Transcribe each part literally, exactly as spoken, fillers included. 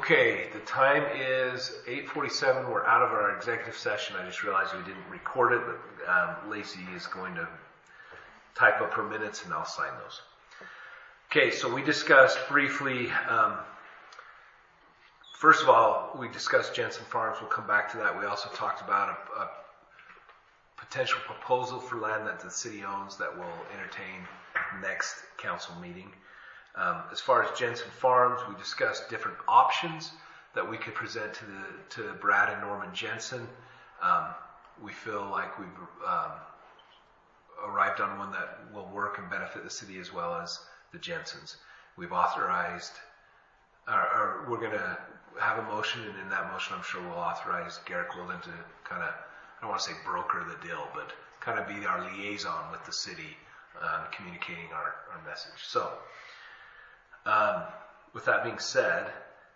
Okay, the time is eight forty-seven. We're out of our executive session. I just realized we didn't record it, but um, Lacey is going to type up her minutes and I'll sign those. Okay, so we discussed briefly, um, first of all, we discussed Jensen Farms. We'll come back to that. We also talked about a, a potential proposal for land that the city owns that we'll entertain next council meeting. Um, as far as Jensen Farms, we discussed different options that we could present to the to Brad and Norman Jensen. Um, we feel like we've um, arrived on one that will work and benefit the city as well as the Jensens. We've authorized, or, or we're going to have a motion, and in that motion, I'm sure we'll authorize Garrick Wilden to kind of, I don't want to say broker the deal, but kind of be our liaison with the city, uh, communicating our, our message. So. Um, with that being said,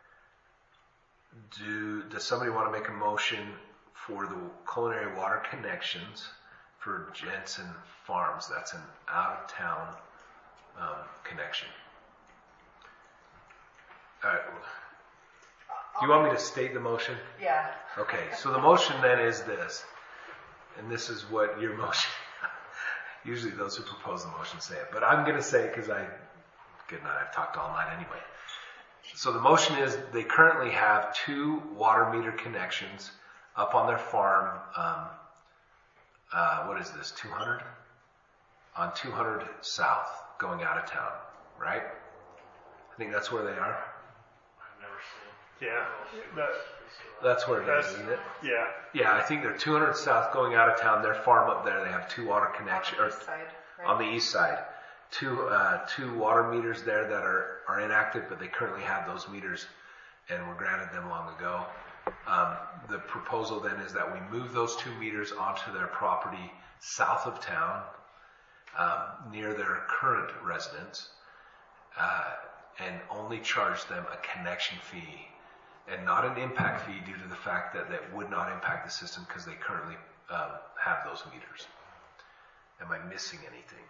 do does somebody want to make a motion for the culinary water connections for Jensen Farms? That's an out-of-town um, connection. All right. Do you want me to state the motion? Yeah. Okay, so the motion then is this, and this is what your motion, usually those who propose the motion say it, but I'm going to say it because I Good night. I've talked all night anyway. So the motion is they currently have two water meter connections up on their farm. Um, uh, what is this? two hundred? On two hundred South, going out of town, right? I think that's where they are. I've never seen. Yeah, that, That's where it that's, is, isn't it? yeah. Yeah, I think they're two hundred South, going out of town. Their farm up there, they have two water connections. On the east side, right? On the east side. Two uh, two water meters there that are, are inactive, but they currently have those meters and were granted them long ago. Um, the proposal then is that we move those two meters onto their property south of town, um, near their current residence, uh, and only charge them a connection fee and not an impact fee due to the fact that that would not impact the system because they currently um, have those meters. Am I missing anything?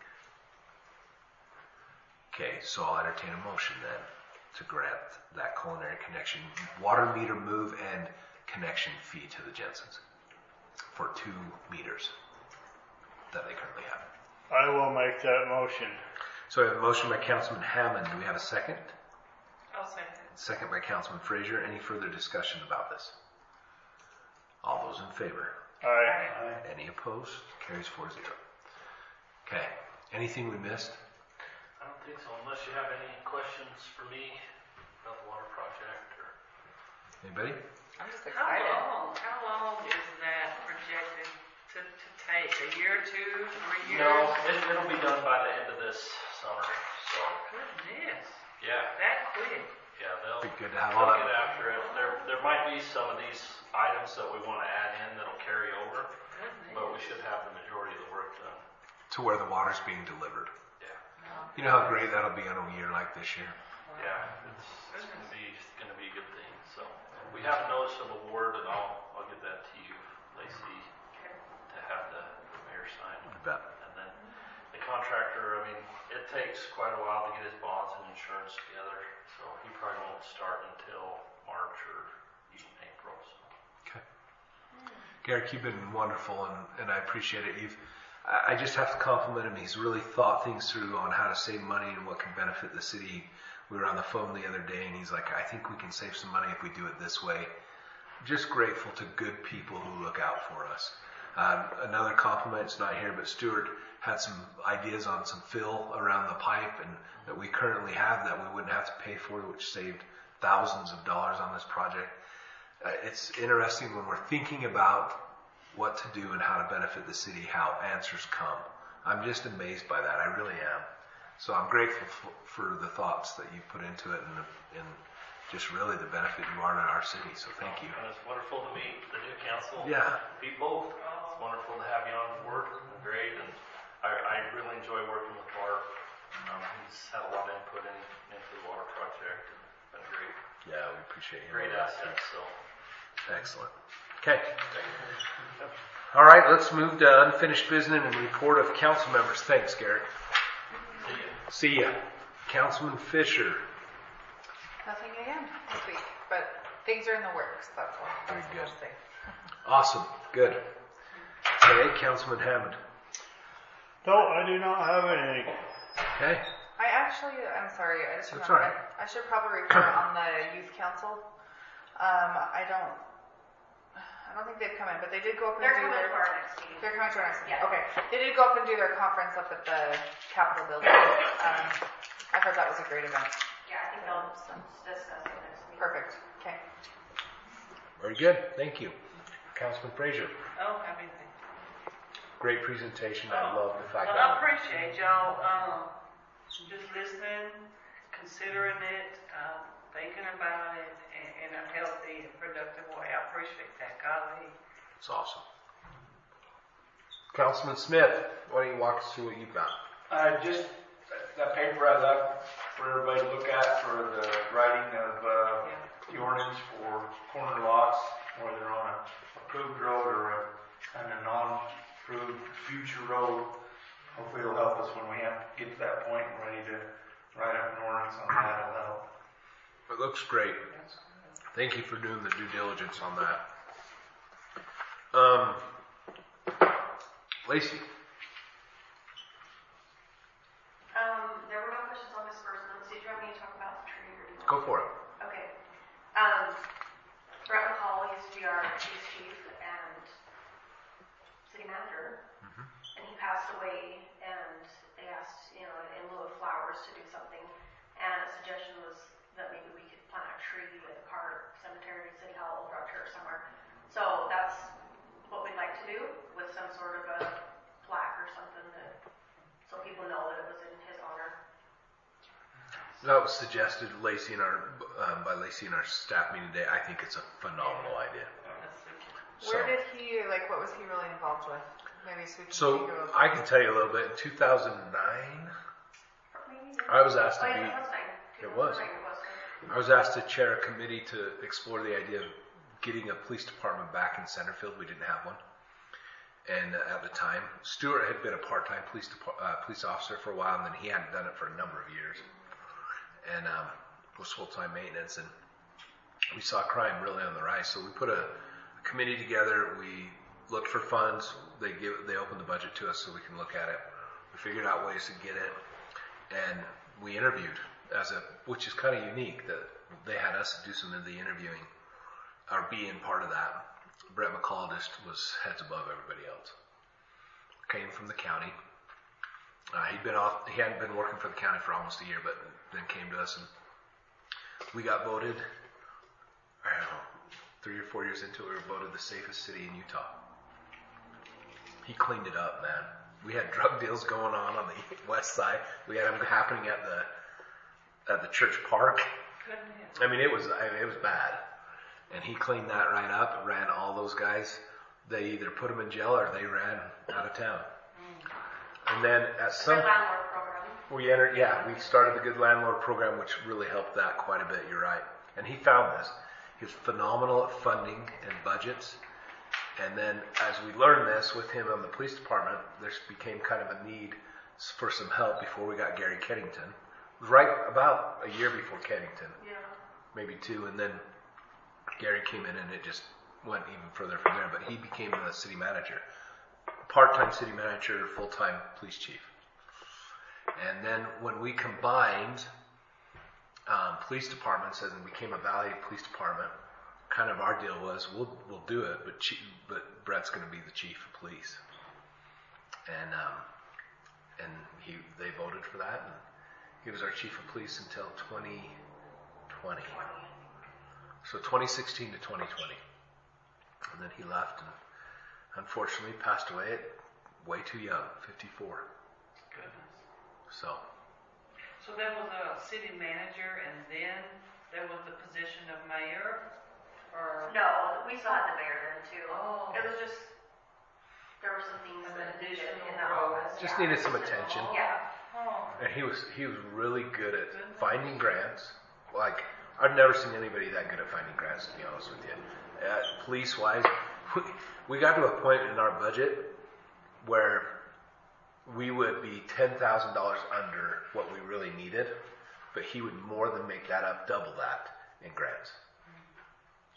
Okay, so I'll entertain a motion then to grant that culinary connection, water meter move and connection fee to the Jensens for two meters that they currently have. I will make that motion. So we have a motion by Councilman Hammond. Do we have a second? I'll second. Second by Councilman Frazier. Any further discussion about this? All those in favor? Aye. Any opposed? Carries four zero. Okay. Anything we missed? I don't think so, unless you have any questions for me about the water project or. Anybody? I'm just How excited. long, how long is that projected to, to take? A year, two, three years? No, it, it'll be done by the end of this summer. So Goodness, yeah, that quick. yeah, they'll, Be good to have all they'll get that. after it. There, there might be some of these items that we want to add in that'll carry over, Goodness. but we should have the majority of the work done. To where the water's being delivered. Yeah, You know how great that'll be on a year like this year? yeah, it's, it's going to be it's going to be a good thing. So we have a notice of award, and I'll I'll get that to you, Lacey, to have the mayor sign. I bet. And then the contractor, I mean, it takes quite a while to get his bonds and insurance together, so he probably won't start until March or even April. So. Okay. Garrick, you've been wonderful, and, and I appreciate it. You've, I I just have to compliment him. He's really thought things through on how to save money and what can benefit the city. We were on the phone the other day, and he's like, I think we can save some money if we do it this way. Just grateful to good people who look out for us. Um, another compliment, it's not here, but Stuart had some ideas on some fill around the pipe and that we currently have that we wouldn't have to pay for, which saved thousands of dollars on this project. Uh, it's interesting when we're thinking about what to do and how to benefit the city, how answers come. I'm just amazed by that. I really am. So I'm grateful for, for the thoughts that you put into it and, the, and just really the benefit you are to our city. So thank you. And it's wonderful to meet the new council. Yeah. Meet both. It's wonderful to have you on board. Great. And I, I really enjoy working with Bart. Um, he's had a lot of input in, into the water project. And been great. Yeah, we appreciate you. Great asset. So. Excellent. Okay. All right, let's move to unfinished business and report of council members. Thanks, Garrett. See ya. See ya. Councilman Fisher. Nothing again this week, but things are in the works, that's all. Very That's good. what I'll say. Awesome. Good. Okay, Councilman Hammond. No, I do not have anything. Okay. I actually, I'm sorry, I just That's remembered, all right. I should probably report on the youth council. Um, I don't, I don't think they've come in, but they did go up and They're do coming their. to our next meeting. They're coming to our next meeting, Yeah. okay. They did go up and do their conference up at the Capitol building. Um, I heard that was a great event. Yeah, I think they'll discuss it next week. Perfect, okay. Very good. Thank you. Councilman Frazier. Oh, have anything. Great presentation. I love the fact Well, I that. appreciate y'all, um, just listening, considering it, um, thinking about it in, in a healthy and productive way. I appreciate that, golly. It's awesome. Councilman Smith, why don't you walk us through what you've got? Uh, just that paper I left for everybody to look at for the writing of, uh, the ordinance for corner lots, whether they're on a approved road or a kind of non-approved future road. Hopefully it'll help us when we have to get to that point and ready to write up an ordinance on that. It'll help. It looks great. Thank you for doing the due diligence on that. Um, Lacey. Um, there were no questions on disbursements. Did you want me to talk about the tree or do you want? Go for it. Okay. Um, Brett McCall used to be our police chief and city manager. And he passed away, and they asked, you know, in lieu of flowers to do something. And a suggestion was that maybe we could plant a tree at the park, cemetery, city hall, old rock church somewhere. So that's what we'd like to do with some sort of a plaque or something that, so people know that it was in his honor. That was suggested Lacey in our um, by Lacey in our staff meeting today. I think it's a phenomenal idea. That's super. So, Where did he, like, what was he really involved with? Maybe so we can so think of- I can tell you a little bit. In two thousand nine, Maybe. I was asked to Oh, yeah, be. that was nine. It was. two thousand nine, It was. I was asked to chair a committee to explore the idea of getting a police department back in Centerfield. We didn't have one. And uh, at the time, Stuart had been a part-time police depart- uh, police officer for a while, and then he hadn't done it for a number of years. And um, was full-time maintenance, and we saw crime really on the rise. So we put a, a committee together. We looked for funds. They give they opened the budget to us so we can look at it. We figured out ways to get it, and we interviewed as a, which is kind of unique that they had us do some of the interviewing, or being part of that. Brett McCall just was heads above everybody else. Came from the county. Uh, he'd been off. He hadn't been working for the county for almost a year, but then came to us, and we got voted. I don't know, three or four years into it, we were voted the safest city in Utah. He cleaned it up, man. We had drug deals going on on the west side. We had them happening at the at the church park. Goodness. I mean, it was I mean, it was bad. And he cleaned that right up. Ran all those guys. They either put them in jail or they ran out of town. And then at some The landlord program. we entered, yeah, we started the Good Landlord program, which really helped that quite a bit. You're right. And he found this. He was phenomenal at funding and budgets. And then as we learned this with him on the police department, there became kind of a need for some help before we got Gary Kennington. It was right about a year before Kennington, Yeah. maybe two. And then Gary came in and it just went even further from there. But he became the city manager, part-time city manager, full-time police chief. And then when we combined um, police departments and became a Valley Police Department, kind of our deal was we'll we'll do it, but chief, but Brett's going to be the chief of police. And um, and he they voted for that, and he was our chief of police until twenty twenty. So twenty sixteen to twenty twenty, and then he left and unfortunately passed away at way too young, fifty-four. Goodness. So. So there was a city manager, and then there was the position of mayor, or? No, we still had the mayor then too. Oh. It was just, there were some things An that needed additional in that role. office. Just yeah. needed some attention. Yeah. Oh. And he was he was really good at finding grants. Like I've never seen anybody that good at finding grants, to be honest with you. Uh, police wise, we, we got to a point in our budget where we would be ten thousand dollars under what we really needed, but he would more than make that up, double that in grants.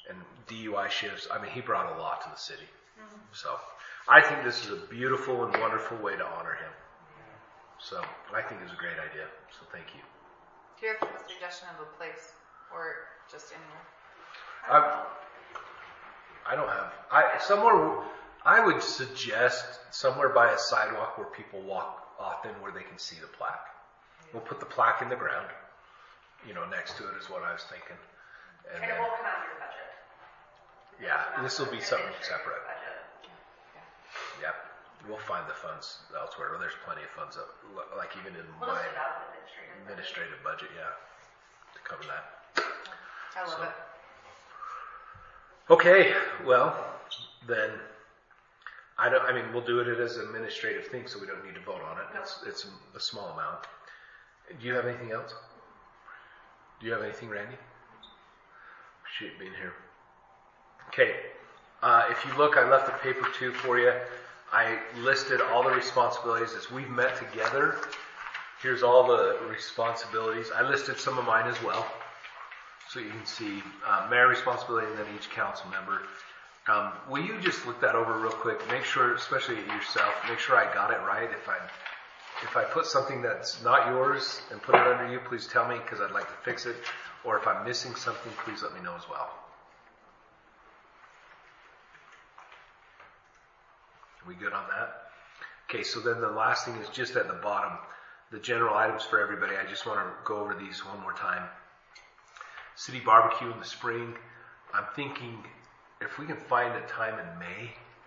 D U I shifts. I mean, he brought a lot to the city. So I think this is a beautiful and wonderful way to honor him. So I think it's a great idea. So thank you. Do you have a suggestion of a place or just anywhere? I, I don't have, I, somewhere, I would suggest somewhere by a sidewalk where people walk often where they can see the plaque. We'll put the plaque in the ground, you know, next to it is what I was thinking. And And it then, won't come out of your budget. yeah, this will be something Administrative separate. budget. Yeah, we'll find the funds elsewhere. There's plenty of funds, up, like even in We'll my just put it out of administrative. budget. administrative budget, yeah, to cover that. I love So- it. Okay, well, then, I don't, I mean, we'll do it as an administrative thing, so we don't need to vote on it. It's, it's a small amount. Do you have anything else? Do you have anything, Randy? Appreciate being here. Okay, uh, if you look, I left the paper too for you. I listed all the responsibilities as we've met together. Here's all the responsibilities. I listed some of mine as well. So you can see uh, mayor responsibility and then each council member. Um, will you just look that over real quick? Make sure, especially yourself, make sure I got it right. If I if I put something that's not yours and put it under you, please tell me because I'd like to fix it. Or if I'm missing something, please let me know as well. Are we good on that? Okay, so then the last thing is just at the bottom, the general items for everybody. I just want to go over these one more time. City barbecue in the spring. I'm thinking if we can find a time in May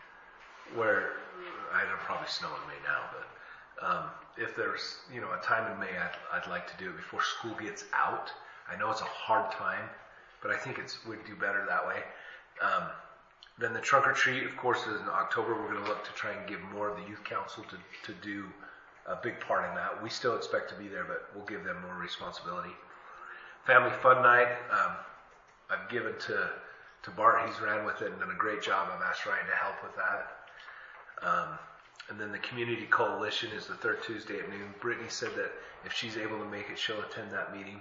where, I don't probably snow in May now, but um, if there's, you know, a time in May, I'd, I'd like to do it before school gets out. I know it's a hard time, but I think it's we'd do better that way. Um, then the trunk or treat, of course, is in October. We're going to look to try and give more of the youth council to, to do a big part in that. We still expect to be there, but we'll give them more responsibility. Family fun night, um, I've given to, to Bart. He's ran with it and done a great job. I've asked Ryan to help with that. Um, and then the community coalition is the third Tuesday at noon. Brittany said that if she's able to make it, she'll attend that meeting.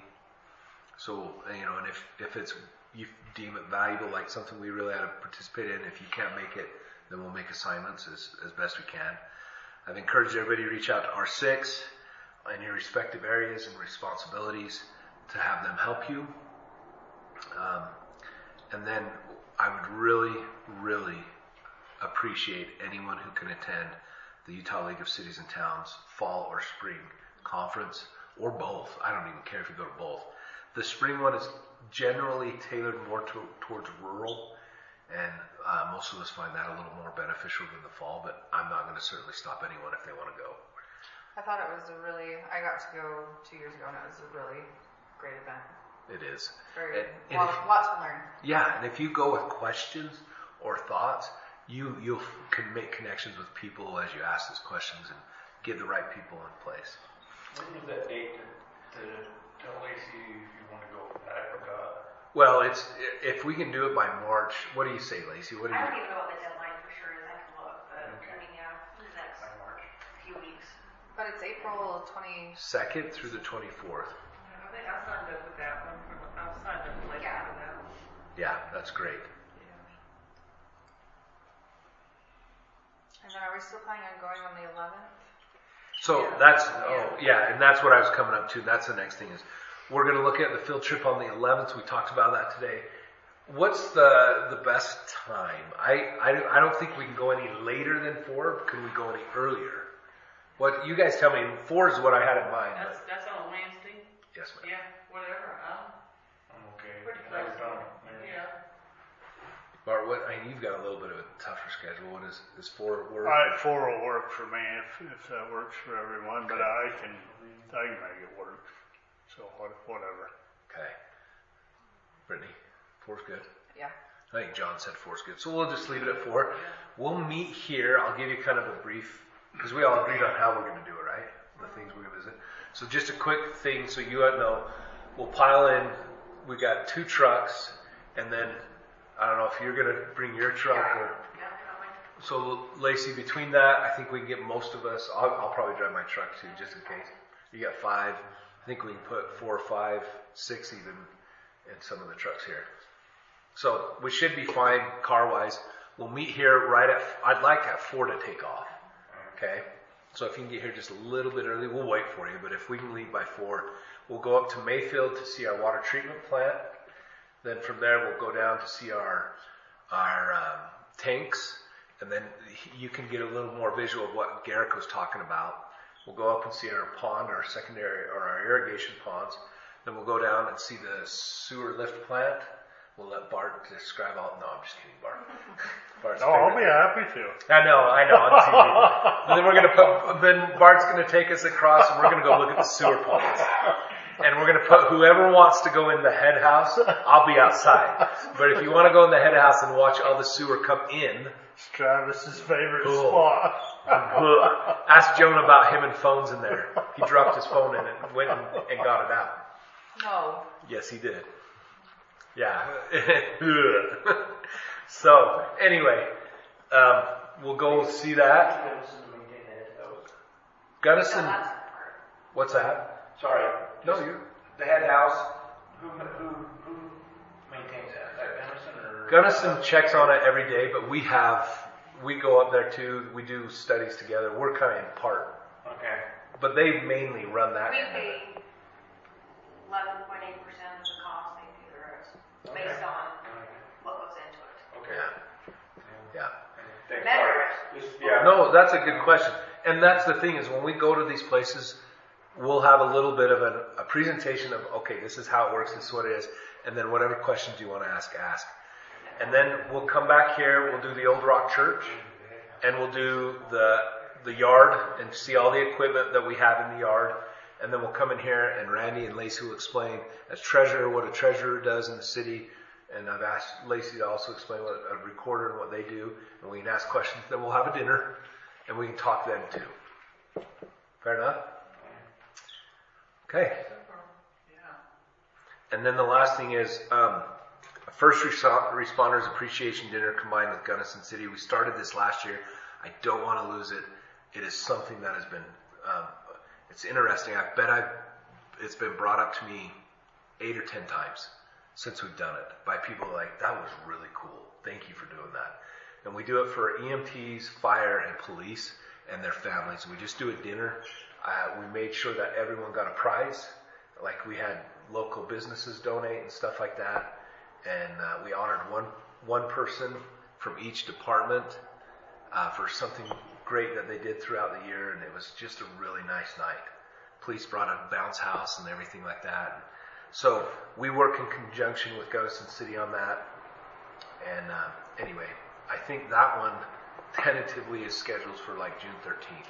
So, you know, and if, if it's, you deem it valuable, like something we really ought to participate in, if you can't make it, then we'll make assignments as, as best we can. I've encouraged everybody to reach out to R six in your respective areas and responsibilities to have them help you. Um, and then I would really, really appreciate anyone who can attend the Utah League of Cities and Towns fall or spring conference, or both. I don't even care if you go to both. The spring one is generally tailored more to, towards rural, and uh, most of us find that a little more beneficial than the fall, but I'm not going to certainly stop anyone if they want to go. I thought it was a really, I got to go two years ago and it was a really great event. It is. Very, And- and lot, if- lot to learn. Yeah, and if you go with questions or thoughts, you you can make connections with people as you ask those questions and get the right people in place. When was that date to, to tell Lacey if you want to go with that? I forgot. Well, it's if we can do it by March. What do you say, Lacey? What do I you? don't even know what the deadline for sure is. I can look, but Okay. I mean, yeah, the next By March. few weeks. But it's April twenty, Second through the twenty-fourth. I think I signed up with that one. For, I signed up late Yeah. for that one. Yeah, that's great. and then are we still planning on going on the eleventh? So Yeah. that's oh yeah, and that's what I was coming up to. That's the next thing is we're going to look at the field trip on the eleventh. We talked about that today. What's the the best time? I, I, I don't think we can go any later than four. Can we go any earlier? What you guys tell me? Four is what I had in mind. That's But that's on a Wednesday. yes, ma'am. Yeah, whatever. I'm, I'm okay. Pretty I was flexible. done. Maybe. yeah. Bart, what? I mean, you've got a little bit of a tougher schedule. What is is four work? All right, four will work for me if, if that works for everyone, but I can, I can make it work. So what, whatever. Okay. Brittany, four's good. Yeah. I think John said four's good. So we'll just leave it at four. We'll meet here. I'll give you kind of a brief, because we all agreed on how we're going to do it, right? The things we're going to visit. So just a quick thing so you know. We'll pile in. We got two trucks, and then I don't know if you're going to bring your truck or. Yeah, definitely. So Lacey, between that, I think we can get most of us. I'll, I'll probably drive my truck too, just in case. You got five. I think we can put four, five, six even in some of the trucks here. So we should be fine car-wise. We'll meet here right at, I'd like at four to take off. Okay? So if you can get here just a little bit early, we'll wait for you. But if we can leave by four, we'll go up to Mayfield to see our water treatment plant. Then from there, we'll go down to see our, our um, tanks. And then you can get a little more visual of what Garrick was talking about. We'll go up and see our pond, our secondary, or our irrigation ponds. Then we'll go down and see the sewer lift plant. We'll let Bart describe all. No, I'm just kidding, Bart. Bart's Oh, I'll be favorite. happy to. I know, I know. On T V. And then we're gonna put. Then Bart's gonna take us across, and we're gonna go look at the sewer ponds. And we're gonna put whoever wants to go in the head house. I'll be outside. But if you want to go in the head house and watch all the sewer come in, It's Travis's favorite Cool. spot. ask Jonah about him and phones in there. He dropped his phone in and went and, and got it out. No. Yes, he did. Yeah. So, anyway, um, we'll go see that. Gunnison, No, that's the part. what's that? Sorry. No, just you. The head house, who, who, who maintains that? Is that Emerson or? Gunnison checks on it every day, but we have, we go up there too. We do studies together. We're kind of in part. Okay. But they mainly run that. We kind of pay it. eleven point eight percent of the cost, they pay the rest, based Okay. on what goes into it. Okay. Yeah. Thanks, Never. sorry. Just, yeah. No, that's a good question. And that's the thing is when we go to these places, we'll have a little bit of an, a presentation of, okay, this is how it works, this is what it is, and then whatever questions you want to ask, ask. And then we'll come back here, we'll do the Old Rock Church, and we'll do the the yard and see all the equipment that we have in the yard. And then we'll come in here and Randy and Lacey will explain as treasurer what a treasurer does in the city. And I've asked Lacey to also explain what a recorder and what they do. And we can ask questions. Then we'll have a dinner and we can talk then too. Fair enough? Okay. And then the last thing is um, a first responders appreciation dinner combined with Gunnison City. We started this last year. I don't want to lose it. It is something that has been, um, it's interesting. I bet I've, it's been brought up to me eight or ten times since we've done it by people like, that was really cool. Thank you for doing that. And we do it for E M Ts, fire, and police and their families. We just do a dinner. Uh, we made sure that everyone got a prize. Like we had local businesses donate and stuff like that. And uh, we honored one one person from each department uh, for something great that they did throughout the year. And it was just a really nice night. Police brought a bounce house and everything like that. So we work in conjunction with Gunnison City on that. And uh, anyway, I think that one tentatively is scheduled for like June thirteenth.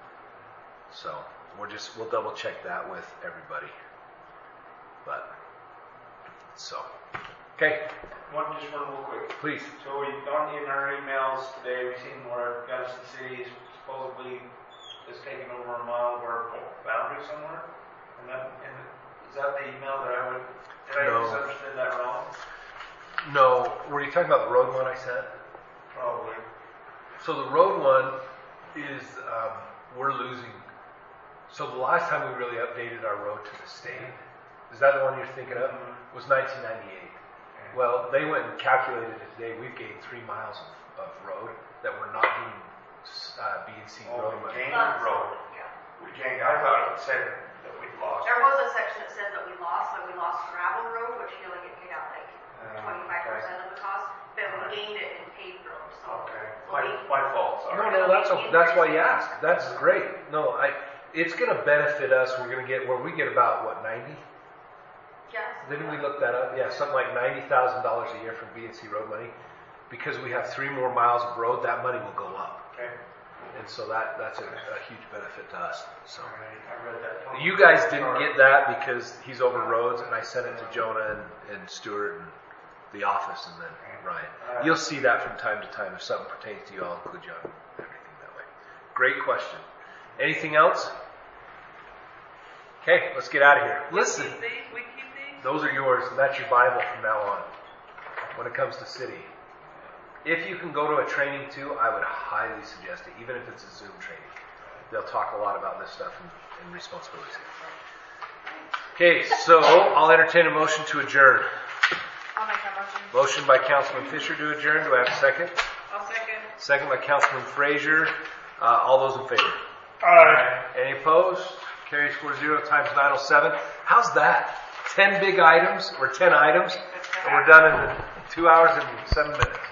So we're just, we'll double check that with everybody. But, so, okay, One, just one real quick. please. So we, on in our emails today, we've seen where Gunnison City is supposedly is taking over a mile of our boundary somewhere. And that, and is that the email that I would, did I No. misunderstand that wrong? No, were you talking about the road one I sent? Probably. So the road one is, um, we're losing. So the last time we really updated our road to the state, is that the one you're thinking of? Was nineteen ninety-eight. Well, they went and calculated it today. We've gained three miles of, of road that we're not getting uh, B and C Oh, road we money. gained the road. Yeah. We gained, I thought it said that we lost. There was a section that said that we lost, but we lost gravel road, which you only get paid out like Uh, twenty-five percent of the cost, but we gained it in paved road, so. Okay, so my, we- my fault, No, sorry. no, that's a, that's why you asked. That's great. No, I. It's going to benefit us. We're going to get where we get about what ninety. Yes. Didn't we look that up? Yeah, something like ninety thousand dollars a year from B and C road money, because we have three more miles of road. That money will go up, Okay, and so that that's a, a huge benefit to us. So all right, I read that. you guys didn't get that because he's over roads, and I sent it to Jonah and, and Stuart and the office, and then Ryan. You'll see that from time to time. If something pertains to you, I'll include you on everything that way. Great question. Anything else? Okay, let's get out of here. Listen. Keep these, we keep these? Those are yours, and that's your Bible from now on when it comes to city. If you can go to a training too, I would highly suggest it, even if it's a Zoom training. They'll talk a lot about this stuff and, and responsibilities. Okay, so I'll entertain a motion to adjourn. I'll make that motion. Motion by Councilman Fisher to adjourn. Do I have a second? I'll second. Second by Councilman Frazier. Uh, all those in favor? Aye. Any opposed? Carries four zero times nine oh seven. How's that? Ten big items or ten items, and we're done in two hours and seven minutes.